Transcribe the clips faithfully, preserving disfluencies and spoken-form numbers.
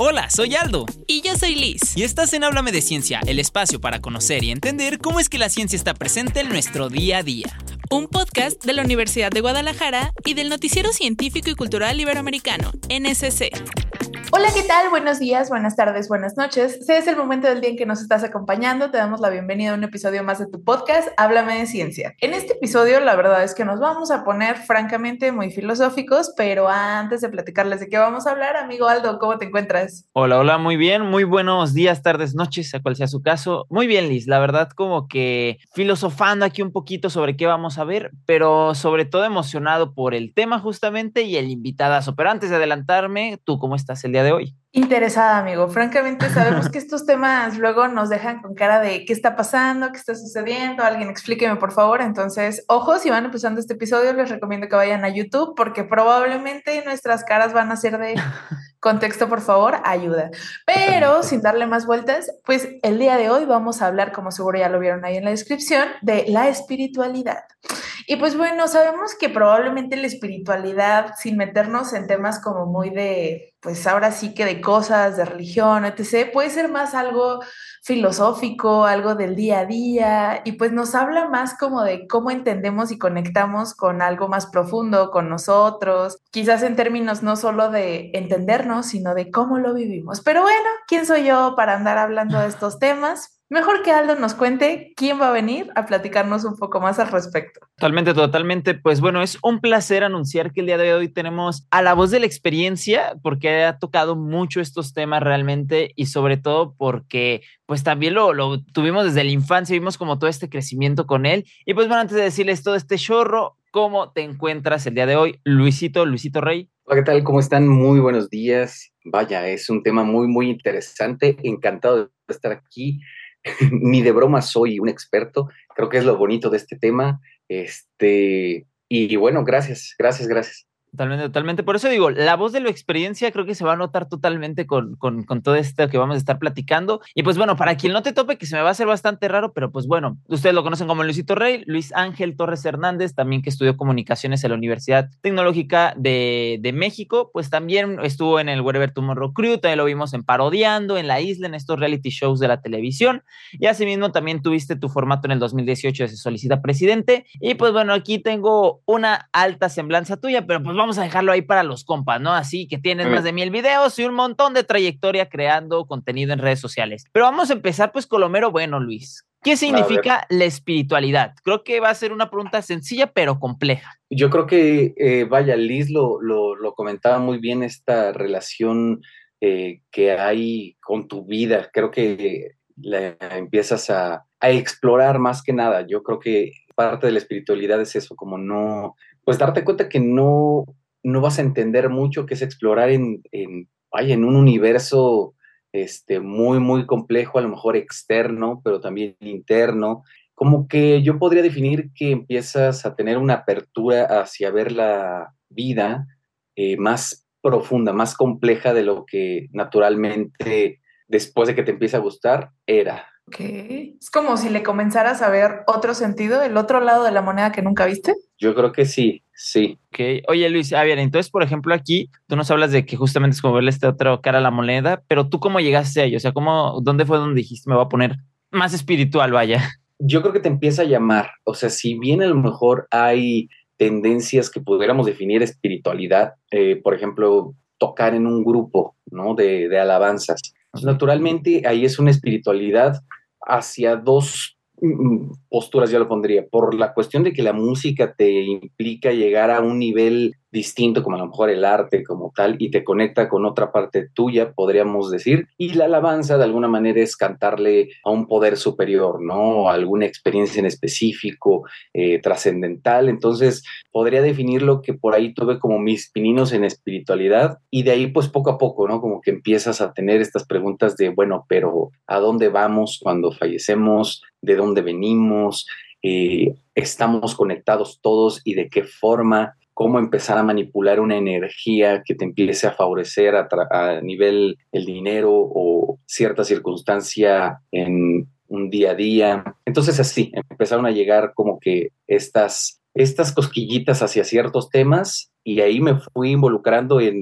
Hola, soy Aldo. Y yo soy Liz. Y estás en Háblame de Ciencia, el espacio para conocer y entender cómo es que la ciencia está presente en nuestro día a día. Un podcast de la Universidad de Guadalajara y del Noticiero Científico y Cultural Iberoamericano, N S C. Hola, ¿qué tal? Buenos días, buenas tardes, buenas noches. Si es el momento del día en que nos estás acompañando, te damos la bienvenida a un episodio más de tu podcast, Háblame de Ciencia. En este episodio, la verdad es que nos vamos a poner francamente muy filosóficos, pero antes de platicarles de qué vamos a hablar, amigo Aldo, ¿cómo te encuentras? Hola, hola, muy bien, muy buenos días, tardes, noches, a cual sea su caso. Muy bien, Liz, la verdad como que filosofando aquí un poquito sobre qué vamos a ver, pero sobre todo emocionado por el tema justamente y el invitadazo. Pero antes de adelantarme, ¿tú cómo estás el día de hoy? Interesada, amigo. Francamente, sabemos que estos temas luego nos dejan con cara de qué está pasando, qué está sucediendo. Alguien explíqueme, por favor. Entonces, ojo, si van empezando este episodio, les recomiendo que vayan a YouTube porque probablemente nuestras caras van a ser de contexto, por favor, ayuda. Pero sin darle más vueltas, pues el día de hoy vamos a hablar, como seguro ya lo vieron ahí en la descripción, de la espiritualidad. Y pues bueno, sabemos que probablemente la espiritualidad, sin meternos en temas como muy de, pues ahora sí que de cosas, de religión, etcétera, puede ser más algo filosófico, algo del día a día, y pues nos habla más como de cómo entendemos y conectamos con algo más profundo, con nosotros, quizás en términos no solo de entendernos, sino de cómo lo vivimos. Pero bueno, ¿quién soy yo para andar hablando de estos temas? Mejor que Aldo nos cuente quién va a venir a platicarnos un poco más al respecto. Totalmente, totalmente. Pues bueno, es un placer anunciar que el día de hoy tenemos a la voz de la experiencia, porque ha tocado mucho estos temas realmente y sobre todo porque pues también lo, lo tuvimos desde la infancia, vimos como todo este crecimiento con él. Y pues bueno, antes de decirles todo este chorro, ¿cómo te encuentras el día de hoy, Luisito, Luisito Rey? Hola, ¿qué tal? ¿Cómo están? Muy buenos días. Vaya, es un tema muy, muy interesante. Encantado de estar aquí. Ni de broma soy un experto, creo que es lo bonito de este tema, este, y bueno, gracias, gracias, gracias. Totalmente, totalmente. Por eso digo, la voz de la experiencia creo que se va a notar totalmente con, con, con todo esto que vamos a estar platicando. Y pues bueno, para quien no te tope, que se me va a hacer bastante raro, pero pues bueno, ustedes lo conocen como Luisito Rey, Luis Ángel Torres Hernández, también que estudió comunicaciones en la Universidad Tecnológica de, de México, pues también estuvo en el Wherever Tomorrow Crew, también lo vimos en Parodiando, en La Isla, en estos reality shows de la televisión. Y asimismo también tuviste tu formato en el dos mil dieciocho de Se Solicita Presidente. Y pues bueno, aquí tengo una alta semblanza tuya, pero pues vamos a dejarlo ahí para los compas, ¿no? Así que tienes más de mil videos y un montón de trayectoria creando contenido en redes sociales. Pero vamos a empezar pues con lo mero bueno, Luis. ¿Qué significa la espiritualidad? Creo que va a ser una pregunta sencilla pero compleja. Yo creo que, eh, vaya, Liz lo, lo, lo comentaba muy bien, esta relación eh, que hay con tu vida. Creo que la empiezas a, a explorar más que nada. Yo creo que parte de la espiritualidad es eso, como no, pues darte cuenta que no no vas a entender mucho, que es explorar en, en, vaya, en un universo este, muy, muy complejo, a lo mejor externo, pero también interno. Como que yo podría definir que empiezas a tener una apertura hacia ver la vida eh, más profunda, más compleja de lo que naturalmente, después de que te empieza a gustar, era. Ok. Es como si le comenzaras a ver otro sentido, el otro lado de la moneda que nunca viste. Yo creo que sí, sí. Ok, oye Luis, a ver, entonces por ejemplo aquí tú nos hablas de que justamente es como verle esta otra cara a la moneda, pero tú cómo llegaste a ello, o sea, ¿cómo, dónde fue donde dijiste me voy a poner más espiritual, vaya? Yo creo que te empieza a llamar, o sea, si bien a lo mejor hay tendencias que pudiéramos definir espiritualidad, eh, por ejemplo, tocar en un grupo, ¿no? De, de alabanzas. Okay. Naturalmente ahí es una espiritualidad hacia dos posturas, yo lo pondría, por la cuestión de que la música te implica llegar a un nivel distinto, como a lo mejor el arte como tal, y te conecta con otra parte tuya, podríamos decir, y la alabanza de alguna manera es cantarle a un poder superior, ¿no? A alguna experiencia en específico, eh, trascendental. Entonces podría definirlo que por ahí tuve como mis pininos en espiritualidad, y de ahí pues poco a poco, ¿no? Como que empiezas a tener estas preguntas de, bueno, pero ¿a dónde vamos cuando fallecemos? ¿De dónde venimos? Eh, ¿estamos conectados todos y de qué forma? ¿Cómo empezar a manipular una energía que te empiece a favorecer a, a nivel del dinero o cierta circunstancia en un día a día? Entonces así, empezaron a llegar como que estas, estas cosquillitas hacia ciertos temas y ahí me fui involucrando en, eh,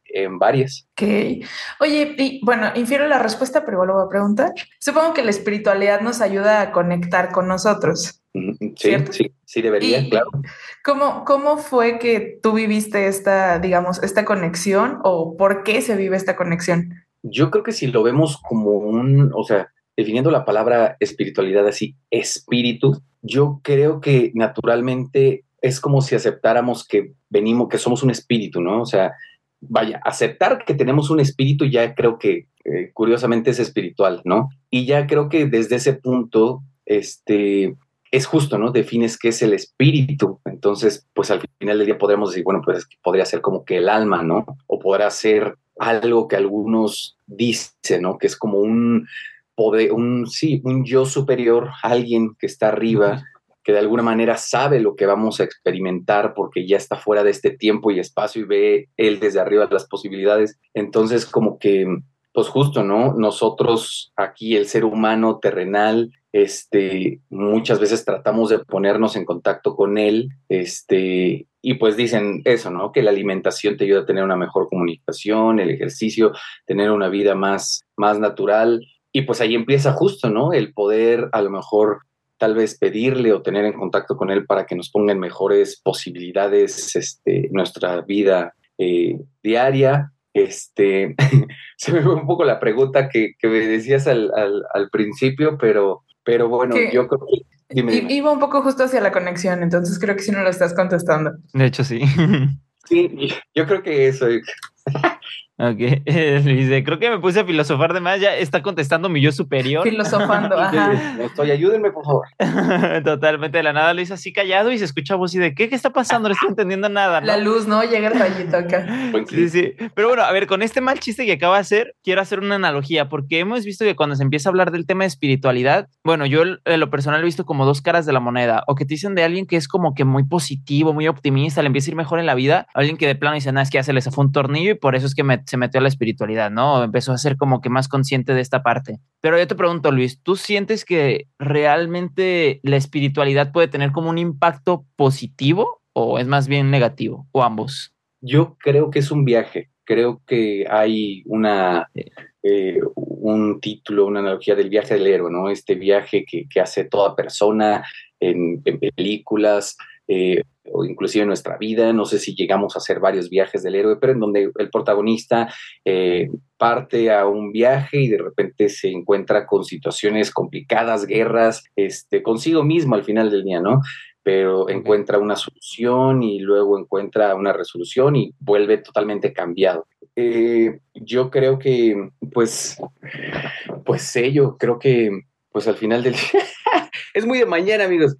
en varias. Ok. Oye, y bueno, infiero la respuesta, pero igual lo voy a preguntar. Supongo que la espiritualidad nos ayuda a conectar con nosotros. Sí, ¿cierto? sí, sí debería, ¿Y claro. cómo, cómo fue que tú viviste esta, digamos, esta conexión o por qué se vive esta conexión? Yo creo que si lo vemos como un, o sea, definiendo la palabra espiritualidad así, espíritu, yo creo que naturalmente es como si aceptáramos que venimos, que somos un espíritu, ¿no? O sea, vaya, aceptar que tenemos un espíritu ya creo que eh, curiosamente es espiritual, ¿no? Y ya creo que desde ese punto, este, es justo, ¿no? Defines qué es el espíritu. Entonces, pues al final del día podríamos decir, bueno, pues podría ser como que el alma, ¿no? O podrá ser algo que algunos dicen, ¿no? Que es como un poder, un, sí, un yo superior, alguien que está arriba, que de alguna manera sabe lo que vamos a experimentar porque ya está fuera de este tiempo y espacio y ve él desde arriba las posibilidades. Entonces, como que, pues justo, ¿no? Nosotros aquí, el ser humano terrenal, este, muchas veces tratamos de ponernos en contacto con él, este, y pues dicen eso, ¿no? Que la alimentación te ayuda a tener una mejor comunicación, el ejercicio, tener una vida más, más natural, y pues ahí empieza justo, ¿no? El poder a lo mejor tal vez pedirle o tener en contacto con él para que nos ponga en mejores posibilidades este, nuestra vida eh, diaria. Este, se me fue un poco la pregunta que, que me decías al, al, al principio, pero, pero bueno, ¿Qué? yo creo que... Dime, dime. Iba un poco justo hacia la conexión, entonces creo que sí no lo estás contestando. De hecho, sí. Sí, yo creo que eso... Ok, eh, dice, creo que me puse a filosofar de más, ya está contestando mi yo superior. Filosofando, ajá. No estoy, ayúdenme, por favor. Totalmente de la nada lo hizo así callado y se escucha voz y de, ¿qué, qué está pasando? No estoy entendiendo nada, ¿no? La luz, ¿no? Llega el rayito acá. Sí, sí. Pero bueno, a ver, con este mal chiste que acaba de hacer, quiero hacer una analogía, porque hemos visto que cuando se empieza a hablar del tema de espiritualidad, bueno, yo en lo personal he visto como dos caras de la moneda, o que te dicen de alguien que es como que muy positivo, muy optimista, le empieza a ir mejor en la vida, a alguien que de plano dice, nada, es que ya se le zafó un tornillo y por eso es que me, se metió a la espiritualidad, ¿no? Empezó a ser como que más consciente de esta parte. Pero yo te pregunto, Luis, ¿tú sientes que realmente la espiritualidad puede tener como un impacto positivo o es más bien negativo, o ambos? Yo creo que es un viaje. Creo que hay una, eh, un título, una analogía del viaje del héroe, ¿no? Este viaje que, que hace toda persona en, en películas, eh, o inclusive en nuestra vida. No sé si llegamos a hacer varios viajes del héroe, pero en donde el protagonista eh, parte a un viaje y de repente se encuentra con situaciones complicadas, guerras, este, consigo mismo al final del día, ¿no? Pero encuentra una solución y luego encuentra una resolución y vuelve totalmente cambiado. Eh, yo creo que, pues, pues sé, yo creo que, pues al final del día, es muy de mañana, amigos.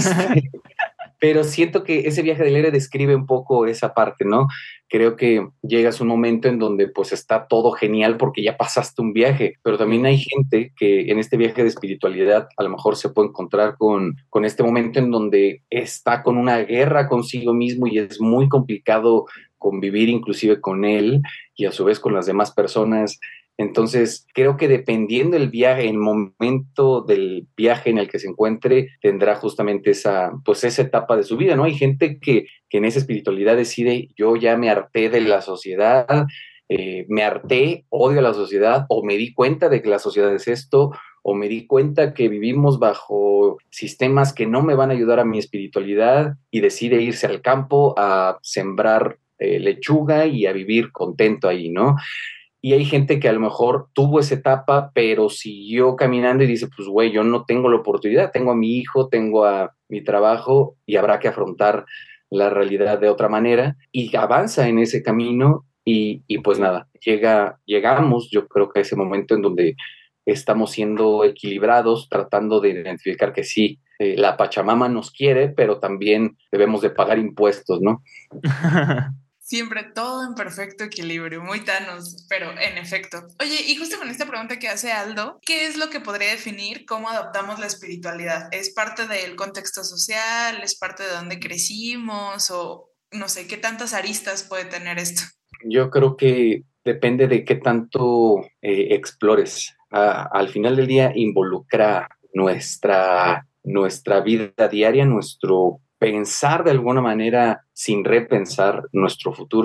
Pero siento que ese viaje del héroe describe un poco esa parte, ¿no? Creo que llegas a un momento en donde pues está todo genial porque ya pasaste un viaje, pero también hay gente que en este viaje de espiritualidad a lo mejor se puede encontrar con, con este momento en donde está con una guerra consigo mismo y es muy complicado convivir inclusive con él y a su vez con las demás personas. Entonces, creo que dependiendo del viaje, el momento del viaje en el que se encuentre, tendrá justamente esa, pues esa etapa de su vida, ¿no? Hay gente que, que en esa espiritualidad decide, yo ya me harté de la sociedad, eh, me harté, odio a la sociedad, o me di cuenta de que la sociedad es esto, o me di cuenta que vivimos bajo sistemas que no me van a ayudar a mi espiritualidad, y decide irse al campo a sembrar eh, lechuga y a vivir contento ahí, ¿no? Y hay gente que a lo mejor tuvo esa etapa, pero siguió caminando y dice, pues güey, yo no tengo la oportunidad, tengo a mi hijo, tengo a mi trabajo y habrá que afrontar la realidad de otra manera, y avanza en ese camino y, y pues nada, llega, llegamos yo creo que a ese momento en donde estamos siendo equilibrados, tratando de identificar que sí, eh, la Pachamama nos quiere, pero también debemos de pagar impuestos, ¿no? Siempre todo en perfecto equilibrio, muy Thanos, pero en efecto. Oye, y justo con esta pregunta que hace Aldo, ¿qué es lo que podría definir cómo adoptamos la espiritualidad? ¿Es parte del contexto social? ¿Es parte de dónde crecimos? O no sé, ¿qué tantas aristas puede tener esto? Yo creo que depende de qué tanto eh, explores. Ah, al final del día involucra nuestra, nuestra vida diaria, nuestro pensar de alguna manera sin repensar nuestro futuro,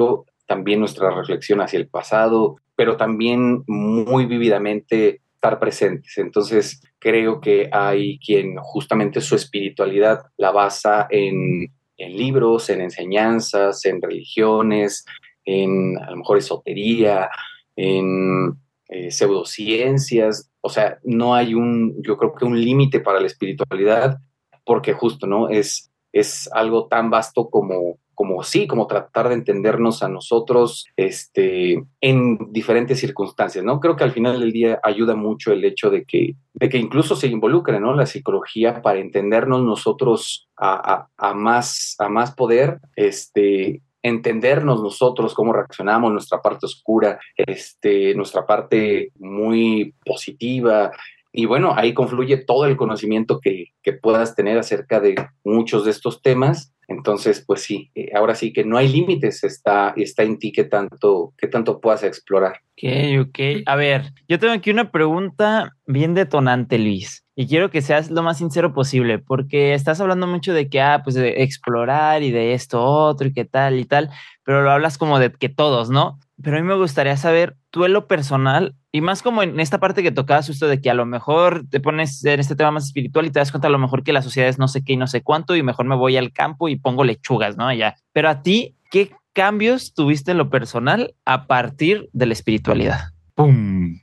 también nuestra reflexión hacia el pasado, pero también muy vívidamente estar presentes. Entonces, creo que hay quien justamente su espiritualidad la basa en, en libros, en enseñanzas, en religiones, en a lo mejor esotería, en eh, pseudociencias. O sea, no hay un, yo creo que un límite para la espiritualidad, porque justo, ¿no? Es, es algo tan vasto como, como sí, como tratar de entendernos a nosotros este, en diferentes circunstancias, ¿no? Creo que al final del día ayuda mucho el hecho de que, de que incluso se involucre, ¿no?, la psicología para entendernos nosotros a, a, a, más, a más poder, este, entendernos nosotros, cómo reaccionamos, nuestra parte oscura, este, nuestra parte muy positiva. Y bueno, ahí confluye todo el conocimiento que, que puedas tener acerca de muchos de estos temas. Entonces, pues sí, eh, ahora sí que no hay límites, está, está en ti qué tanto, qué tanto puedas explorar. Ok, ok. A ver, yo tengo aquí una pregunta bien detonante, Luis, y quiero que seas lo más sincero posible, porque estás hablando mucho de que, ah, pues de explorar y de esto, otro y qué tal y tal, pero lo hablas como de que todos, ¿no? Pero a mí me gustaría saber, tú en lo personal, y más como en esta parte que tocabas justo de que a lo mejor te pones en este tema más espiritual y te das cuenta a lo mejor que la sociedad es no sé qué y no sé cuánto, y mejor me voy al campo y pongo lechugas, ¿no? Ya. Pero a ti, ¿qué cambios tuviste en lo personal a partir de la espiritualidad? ¡Pum!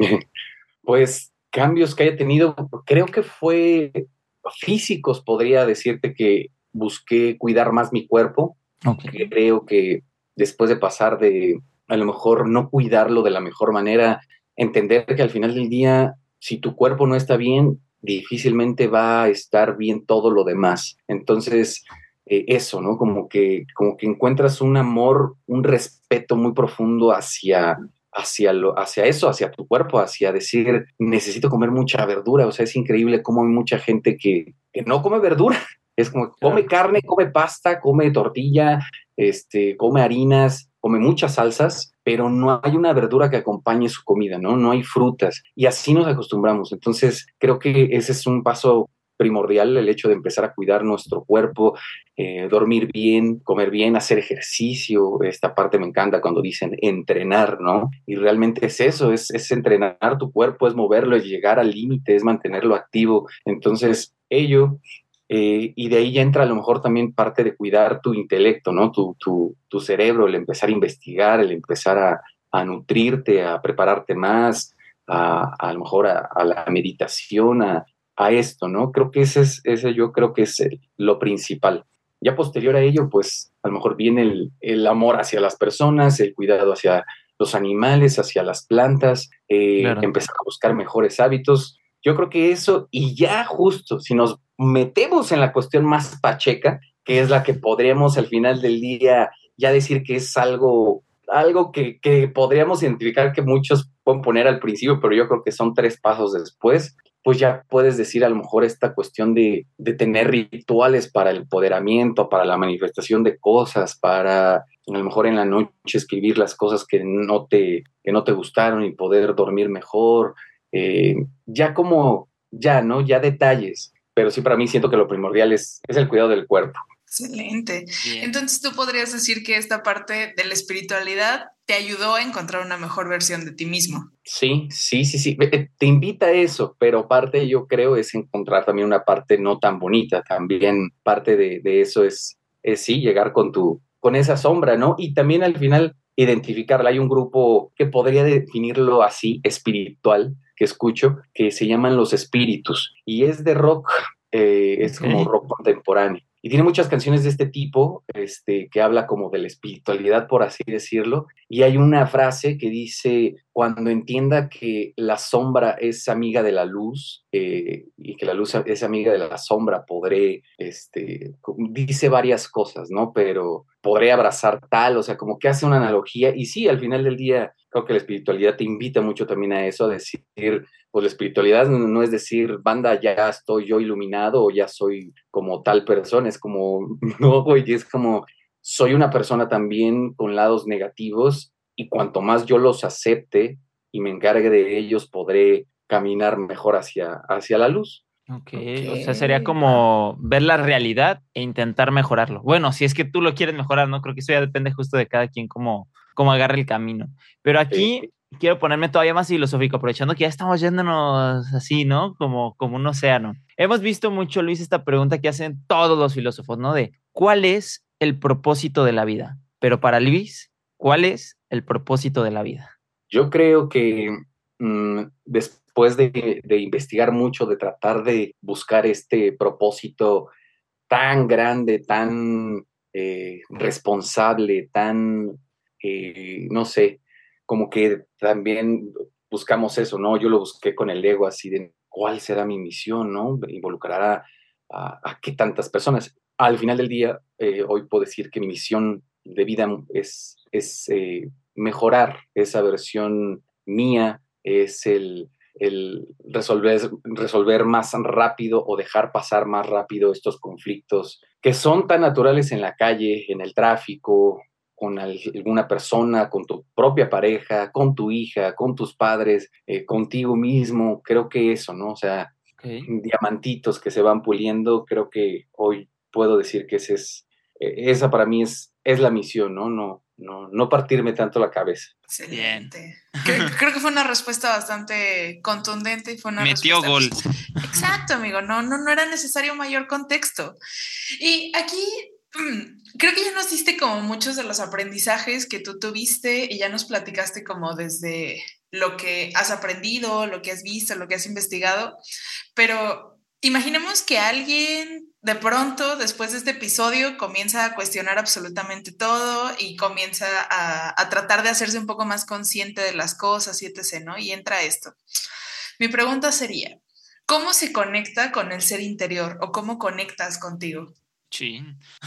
Pues cambios que haya tenido, creo que fue físicos, podría decirte que busqué cuidar más mi cuerpo. Okay. Creo que después de pasar de a lo mejor no cuidarlo de la mejor manera, entender que al final del día, si tu cuerpo no está bien, difícilmente va a estar bien todo lo demás. Entonces, eh, eso, ¿no? Como que, como que encuentras un amor, un respeto muy profundo hacia, hacia, lo, hacia eso, hacia tu cuerpo, hacia decir, necesito comer mucha verdura. O sea, es increíble cómo hay mucha gente que, que no come verdura. Es como, come carne, come pasta, come tortilla, este, come harinas, come muchas salsas, pero no hay una verdura que acompañe su comida, ¿no? No hay frutas. Y así nos acostumbramos. Entonces, creo que ese es un paso primordial, el hecho de empezar a cuidar nuestro cuerpo, eh, dormir bien, comer bien, hacer ejercicio. Esta parte me encanta cuando dicen entrenar, ¿no? Y realmente es eso, es, es entrenar tu cuerpo, es moverlo, es llegar al límite, es mantenerlo activo. Entonces, ello... Eh, y de ahí ya entra a lo mejor también parte de cuidar tu intelecto, ¿no? Tu, tu, tu cerebro, el empezar a investigar, el empezar a, a nutrirte, a prepararte más, a, a lo mejor a, a la meditación, a, a esto, ¿no? Creo que ese, es, ese yo creo que es el, lo principal. Ya posterior a ello, pues a lo mejor viene el, el amor hacia las personas, el cuidado hacia los animales, hacia las plantas, eh, claro. Empezar a buscar mejores hábitos. Yo creo que eso, y ya justo, si nos metemos en la cuestión más pacheca, que es la que podríamos al final del día ya decir que es algo, algo que, que podríamos identificar que muchos pueden poner al principio, pero yo creo que son tres pasos después, pues ya puedes decir a lo mejor esta cuestión de, de tener rituales para el empoderamiento, para la manifestación de cosas, para a lo mejor en la noche escribir las cosas que no te, que no te gustaron y poder dormir mejor. Eh, ya como, ya, ¿no? Ya detalles, pero sí para mí siento que lo primordial es, es el cuidado del cuerpo. Excelente. Bien. Entonces tú podrías decir que esta parte de la espiritualidad te ayudó a encontrar una mejor versión de ti mismo. Sí, sí, sí, sí. Te invita a eso, pero parte yo creo es encontrar también una parte no tan bonita. También parte de, de eso es, es sí, llegar con tu, con esa sombra, ¿no? Y también al final identificarla. Hay un grupo que podría definirlo así, espiritual, que escucho, que se llaman Los Espíritus, y es de rock, eh, es okay. Como rock contemporáneo, y tiene muchas canciones de este tipo, este, que habla como de la espiritualidad, por así decirlo, y hay una frase que dice, cuando entienda que la sombra es amiga de la luz, eh, y que la luz es amiga de la sombra, podré, este, dice varias cosas, ¿no? Pero podré abrazar tal, o sea, como que hace una analogía, y sí, al final del día, creo que la espiritualidad te invita mucho también a eso, a decir, pues la espiritualidad no, no es decir, banda, ya estoy yo iluminado o ya soy como tal persona, es como, no, güey, es como, soy una persona también con lados negativos y cuanto más yo los acepte y me encargue de ellos, podré caminar mejor hacia, hacia la luz. Okay. ok, o sea, sería como ver la realidad e intentar mejorarlo. Bueno, si es que tú lo quieres mejorar, ¿no? Creo que eso ya depende justo de cada quien cómo, cómo agarre el camino. Pero aquí Sí. quiero ponerme todavía más filosófico, aprovechando que ya estamos yéndonos así, ¿no? Como, como un océano. Hemos visto mucho, Luis, esta pregunta que hacen todos los filósofos, ¿no? De ¿cuál es el propósito de la vida? Pero para Luis, ¿cuál es el propósito de la vida? Yo creo que mmm, después de, de investigar mucho, de tratar de buscar este propósito tan grande, tan eh, responsable, tan, eh, no sé, como que también buscamos eso, ¿no? Yo lo busqué con el ego así de cuál será mi misión, ¿no? Involucrar a, a, a qué tantas personas. Al final del día, eh, hoy puedo decir que mi misión de vida es, es eh, mejorar esa versión mía, es el el resolver, resolver más rápido o dejar pasar más rápido estos conflictos que son tan naturales en la calle, en el tráfico, con alguna persona, con tu propia pareja, con tu hija, con tus padres, eh, contigo mismo. Creo que eso, ¿no? O sea, okay. Diamantitos que se van puliendo, creo que hoy puedo decir que ese es, eh, esa para mí es, es la misión, ¿no? No, no, no partirme tanto la cabeza. Excelente. Creo, creo que fue una respuesta bastante contundente y fue una Metió respuesta... gol. Exacto, amigo. No, no, no era necesario mayor contexto. Y aquí creo que ya nos diste como muchos de los aprendizajes que tú tuviste y ya nos platicaste como desde lo que has aprendido, lo que has visto, lo que has investigado. Pero imaginemos que alguien de pronto, después de este episodio, comienza a cuestionar absolutamente todo y comienza a, a tratar de hacerse un poco más consciente de las cosas y etcétera, ¿no? Y entra esto. Mi pregunta sería, ¿cómo se conecta con el ser interior o cómo conectas contigo? Sí.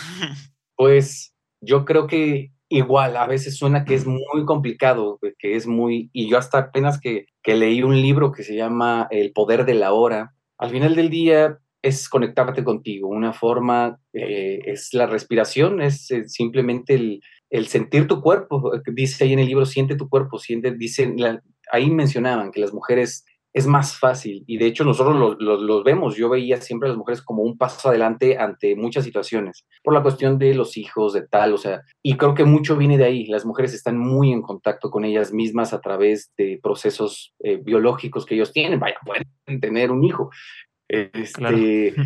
Pues yo creo que igual, a veces suena que es muy complicado, que es muy... Y yo hasta apenas que, que leí un libro que se llama El poder de la hora, al final del día es conectarte contigo. Una forma eh, es la respiración, es eh, simplemente el, el sentir tu cuerpo. Dice ahí en el libro, siente tu cuerpo, siente, dice, la, ahí mencionaban que las mujeres es más fácil y de hecho nosotros los lo, lo vemos. Yo veía siempre a las mujeres como un paso adelante ante muchas situaciones, por la cuestión de los hijos, de tal, o sea, y creo que mucho viene de ahí. Las mujeres están muy en contacto con ellas mismas a través de procesos eh, biológicos que ellos tienen. Vaya, pueden tener un hijo. Este, claro.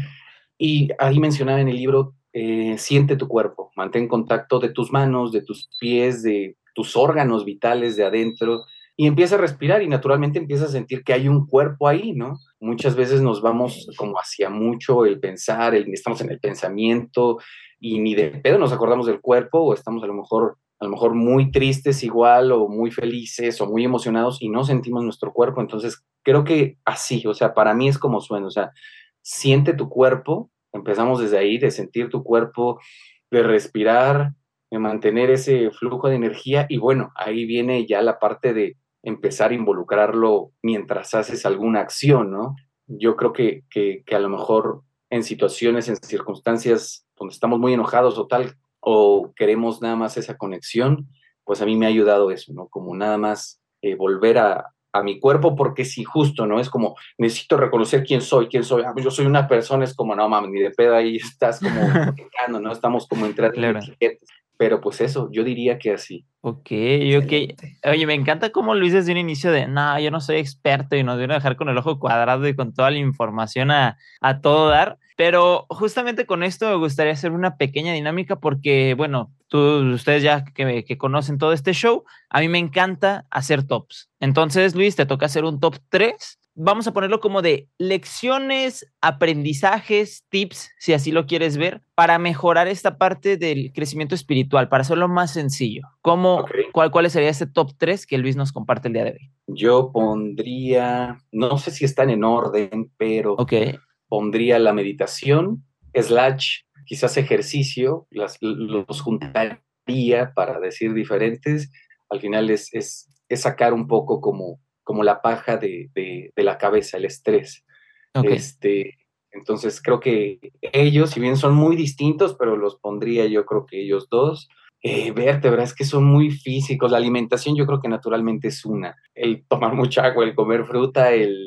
Y ahí mencionaba en el libro, eh, siente tu cuerpo, mantén contacto de tus manos, de tus pies, de tus órganos vitales de adentro, y empieza a respirar y naturalmente empieza a sentir que hay un cuerpo ahí, ¿no? Muchas veces nos vamos como hacia mucho el pensar, el, estamos en el pensamiento y ni de pedo nos acordamos del cuerpo, o estamos a lo mejor a lo mejor muy tristes igual, o muy felices, o muy emocionados, y no sentimos nuestro cuerpo. Entonces, creo que así, o sea, para mí es como suena, o sea, siente tu cuerpo, empezamos desde ahí, de sentir tu cuerpo, de respirar, de mantener ese flujo de energía, y bueno, ahí viene ya la parte de empezar a involucrarlo mientras haces alguna acción, ¿no? Yo creo que, que, que a lo mejor en situaciones, en circunstancias donde estamos muy enojados o tal, o queremos nada más esa conexión, pues a mí me ha ayudado eso, ¿no? Como nada más eh, volver a, a mi cuerpo, porque si justo, ¿no? Es como, necesito reconocer quién soy, quién soy, ah, yo soy una persona, es como, no mames, ni de pedo ahí estás como, ¿no? Estamos como entrando claro. en etiquetas. Pero pues eso, yo diría que así. Ok, ok. Oye, me encanta cómo Luis desde un inicio de, no, yo no soy experto y nos viene a dejar con el ojo cuadrado y con toda la información a, a todo dar. Pero justamente con esto me gustaría hacer una pequeña dinámica porque, bueno, tú, ustedes ya que, que conocen todo este show, a mí me encanta hacer tops. Entonces, Luis, te toca hacer un top tres. Vamos a ponerlo como de lecciones, aprendizajes, tips, si así lo quieres ver, para mejorar esta parte del crecimiento espiritual, para hacerlo más sencillo. ¿Cómo, okay. cuál, ¿Cuál sería ese top tres que Luis nos comparte el día de hoy? Yo pondría, no sé si están en orden, pero okay. pondría la meditación, slash, quizás ejercicio, las, los juntaría para decir diferentes. Al final es, es, es sacar un poco como... como la paja de, de, de la cabeza, el estrés. Okay. Este, entonces creo que ellos, si bien son muy distintos, pero los pondría yo creo que ellos dos. Eh, vértebras que son muy físicos. La alimentación yo creo que naturalmente es una. El tomar mucha agua, el comer fruta, el,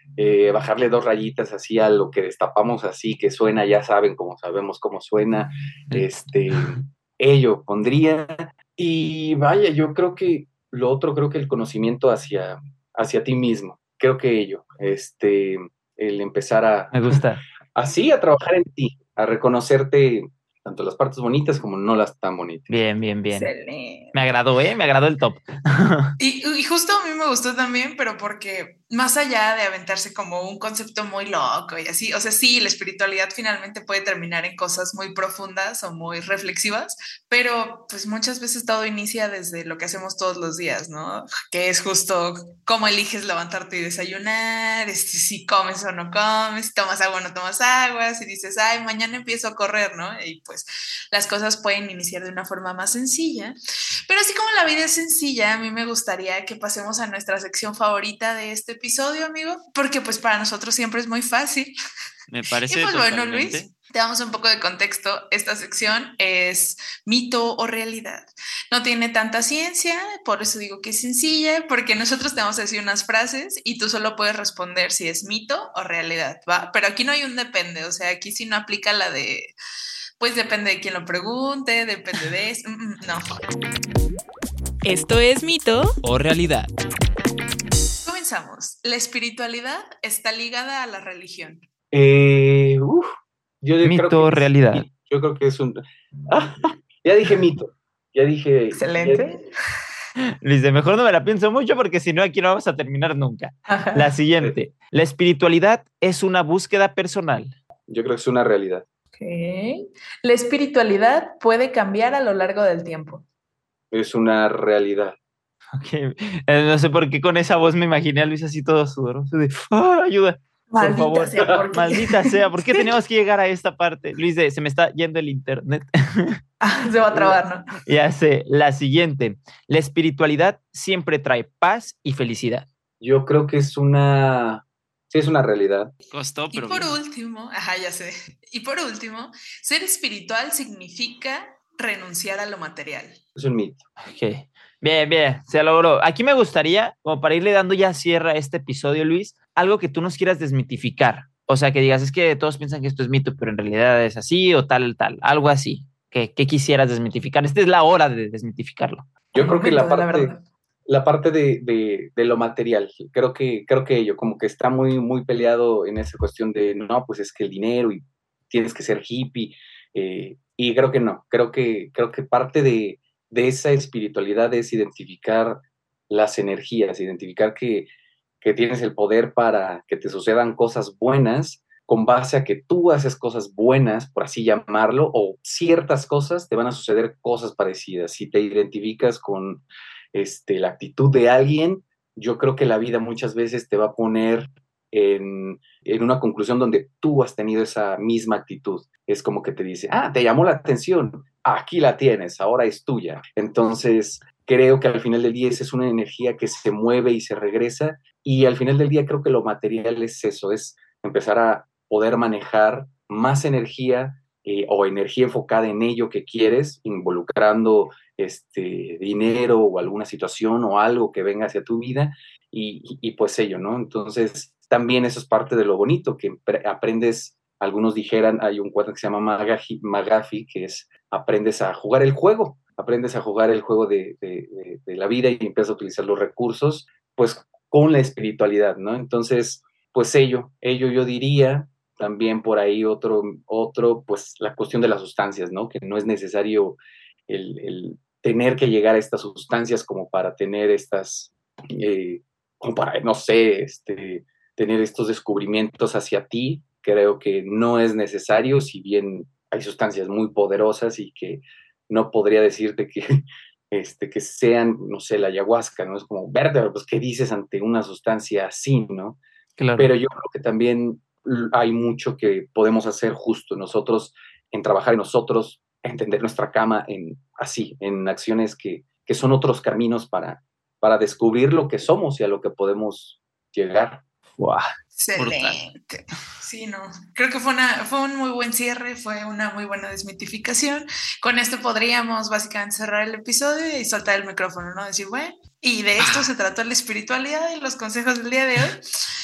eh, bajarle dos rayitas así a lo que destapamos así, que suena, ya saben cómo sabemos cómo suena, este, ello pondría. Y vaya, yo creo que lo otro, creo que el conocimiento hacia, hacia ti mismo, creo que ello, este, el empezar a... Me gusta. Así, a trabajar en ti, a reconocerte tanto las partes bonitas como no las tan bonitas. Bien, bien, bien. Excelente. Me agradó, ¿eh? Me agradó el top. Y, y justo a mí me gustó también, pero porque más allá de aventarse como un concepto muy loco y así, o sea, sí, la espiritualidad finalmente puede terminar en cosas muy profundas o muy reflexivas, pero pues muchas veces todo inicia desde lo que hacemos todos los días, ¿no? Que es justo cómo eliges levantarte y desayunar, este, si comes o no comes, si tomas agua o no tomas agua, si dices, ay, mañana empiezo a correr, ¿no? Y pues las cosas pueden iniciar de una forma más sencilla, pero así como la vida es sencilla, a mí me gustaría que pasemos a nuestra sección favorita de este episodio, amigo, porque pues para nosotros siempre es muy fácil. Me parece Y pues totalmente. bueno, Luis, te damos un poco de contexto. Esta sección es mito o realidad. No tiene tanta ciencia, por eso digo que es sencilla, porque nosotros te vamos a decir unas frases y tú solo puedes responder si es mito o realidad, ¿va? Pero aquí no hay un depende, o sea, aquí sí no aplica la de, pues depende de quién lo pregunte, depende de eso, no. Esto es mito o realidad. Comenzamos. ¿La espiritualidad está ligada a la religión? Eh, uf, yo de- Mito creo o que es- realidad. yo creo que es un... Ah, ya dije mito, ya dije... Excelente. Luis, de mejor no me la pienso mucho porque si no aquí no vamos a terminar nunca. Ajá. La siguiente. La espiritualidad es una búsqueda personal. Yo creo que es una realidad. Ok. La espiritualidad puede cambiar a lo largo del tiempo. Es una realidad. Ok. Eh, no sé por qué con esa voz me imaginé a Luis así todo sudoroso de ¡ah, ayuda! Maldita por favor. sea, ¿por qué? Maldita sea, ¿por qué tenemos que llegar a esta parte? Luis, de, se me está yendo el internet. Ah, se va a trabar, ¿no? Ya sé, la siguiente. La espiritualidad siempre trae paz y felicidad. Yo creo que es una... Sí, es una realidad. Costó, Y pero por bien. último, ajá, ya sé. Y por último, ser espiritual significa renunciar a lo material. Es un mito. Ok. Bien, bien, se logró. Aquí me gustaría, como para irle dando ya cierre a este episodio, Luis, algo que tú nos quieras desmitificar. O sea, que digas, es que todos piensan que esto es mito, pero en realidad es así o tal, tal. Algo así. que, que quisieras desmitificar. Esta es la hora de desmitificarlo. Yo El creo que la momento de la parte, verdad. la parte de, de, de lo material, creo que, creo que ello, como que está muy, muy peleado en esa cuestión de, no, pues es que el dinero y tienes que ser hippie, eh, y creo que no, creo que, creo que parte de, de esa espiritualidad es identificar las energías, identificar que, que tienes el poder para que te sucedan cosas buenas con base a que tú haces cosas buenas, por así llamarlo, o ciertas cosas te van a suceder cosas parecidas. Si te identificas con este, la actitud de alguien, yo creo que la vida muchas veces te va a poner en, en una conclusión donde tú has tenido esa misma actitud. Es como que te dice, ah, te llamó la atención, aquí la tienes, ahora es tuya. Entonces, creo que al final del día esa es una energía que se mueve y se regresa, y al final del día creo que lo material es eso, es empezar a poder manejar más energía eh, o energía enfocada en ello que quieres, involucrando este, dinero o alguna situación o algo que venga hacia tu vida y, y, y pues ello, ¿no? Entonces, también eso es parte de lo bonito, que aprendes, algunos dijeran, hay un cuadro que se llama Magafi, Magafi que es aprendes a jugar el juego, aprendes a jugar el juego de, de, de, de la vida y empiezas a utilizar los recursos, pues con la espiritualidad, ¿no? Entonces, pues ello, ello yo diría. También por ahí otro, otro, pues la cuestión de las sustancias, ¿no? Que no es necesario el, el tener que llegar a estas sustancias como para tener estas, eh, como para, no sé, este, tener estos descubrimientos hacia ti. Creo que no es necesario, si bien hay sustancias muy poderosas y que no podría decirte que, este, que sean, no sé, la ayahuasca, ¿no? Es como, verde, pues, ¿qué dices ante una sustancia así, ¿no? Claro. Pero yo creo que también hay mucho que podemos hacer justo nosotros en trabajar en nosotros, entender nuestra cama en así, en acciones que, que son otros caminos para, para descubrir lo que somos y a lo que podemos llegar. Wow. Excelente. Sí, no. Creo que fue, una, fue un muy buen cierre, fue una muy buena desmitificación. Con esto podríamos básicamente cerrar el episodio y soltar el micrófono, ¿no? Decir, bueno, y de esto se trató la espiritualidad y los consejos del día de hoy.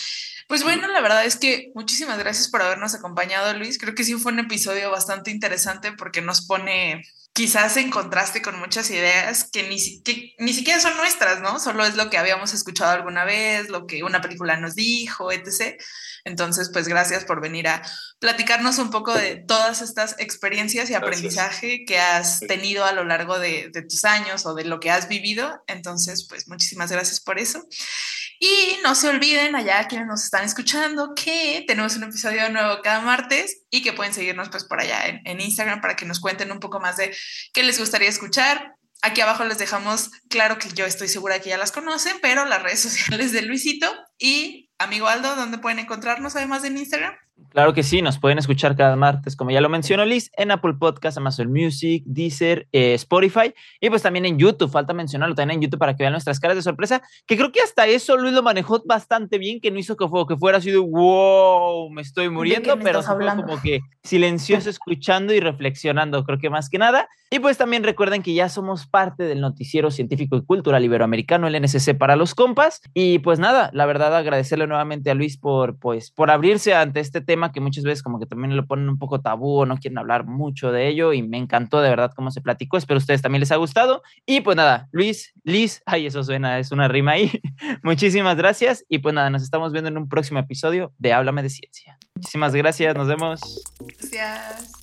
Pues bueno, la verdad es que muchísimas gracias por habernos acompañado, Luis. Creo que sí fue un episodio bastante interesante porque nos pone quizás en contraste con muchas ideas que ni, que ni siquiera son nuestras, ¿no? Solo es lo que habíamos escuchado alguna vez, lo que una película nos dijo, etcétera. Entonces, pues gracias por venir a platicarnos un poco de todas estas experiencias y aprendizaje gracias. que has tenido a lo largo de, de tus años o de lo que has vivido. Entonces, pues muchísimas gracias por eso. Y no se olviden, allá quienes nos están escuchando, que tenemos un episodio nuevo cada martes y que pueden seguirnos pues por allá en, en Instagram para que nos cuenten un poco más de qué les gustaría escuchar. Aquí abajo les dejamos, claro que yo estoy segura que ya las conocen, pero las redes sociales de Luisito. Y amigo Aldo, ¿dónde pueden encontrarnos además de en Instagram? Claro que sí, nos pueden escuchar cada martes, como ya lo mencionó Liz, en Apple Podcast, Amazon Music, Deezer, eh, Spotify y pues también en YouTube, falta mencionarlo, también en YouTube para que vean nuestras caras de sorpresa, que creo que hasta eso Luis lo manejó bastante bien, que no hizo que, fue, que fuera así de wow, me estoy muriendo, me pero fue como que silencioso escuchando y reflexionando, creo que más que nada. Y pues también recuerden que ya somos parte del noticiero científico y cultural iberoamericano, el N S C para los compas, y pues nada, la verdad agradecerle nuevamente a Luis por, pues, por abrirse ante este tema que muchas veces como que también lo ponen un poco tabú o no quieren hablar mucho de ello, y me encantó de verdad cómo se platicó, espero a ustedes también les ha gustado. Y pues nada, Luis, Liz, ay, eso suena, es una rima ahí. Muchísimas gracias y pues nada, nos estamos viendo en un próximo episodio de Háblame de Ciencia. Muchísimas gracias, nos vemos. Gracias.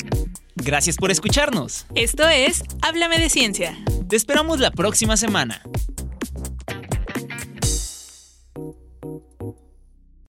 Gracias por escucharnos. Esto es Háblame de Ciencia. Te esperamos la próxima semana.